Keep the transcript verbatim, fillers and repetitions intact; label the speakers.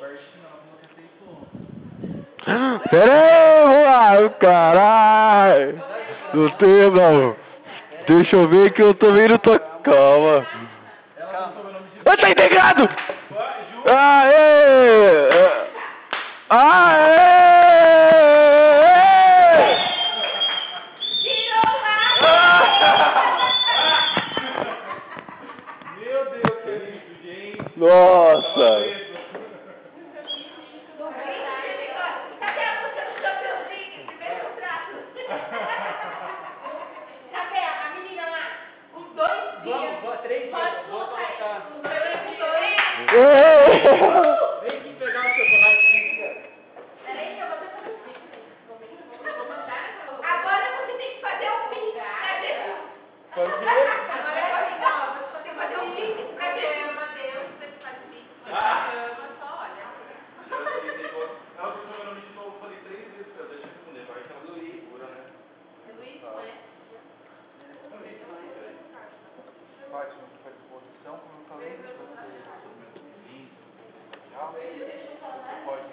Speaker 1: Pera aí, mano, caralho. Não tem, não. Deixa eu ver que eu também não tô... Calma. Ah, tá integrado! Aê! Aê!
Speaker 2: Meu Deus, que lindo, gente.
Speaker 1: Nossa!
Speaker 3: Cadê a música do Champions League? Primeiro contrato. Cadê a menina lá? Os dois dias.
Speaker 2: Vamos, três dias.
Speaker 3: Pode
Speaker 2: Vou
Speaker 3: colocar.
Speaker 2: colocar.
Speaker 3: Os dois dias.
Speaker 2: Vem aqui pegar o chocolate.
Speaker 3: Peraí, eu vou tentar fazer. Agora você tem que fazer um pix pra Jesus.
Speaker 2: Pode ir.
Speaker 3: Agora é assim, ó. Você tem que fazer um pix pra Jesus. Ama Deus, você faz pix. Ama, só olha.
Speaker 4: Ela usou meu nome de novo, eu falei três vezes pra ela, deixa eu responder, vai que ela Luiz, pura, né?
Speaker 3: É Luiz, não é?
Speaker 2: Fátima, para disposição, como eu falei, você, você pode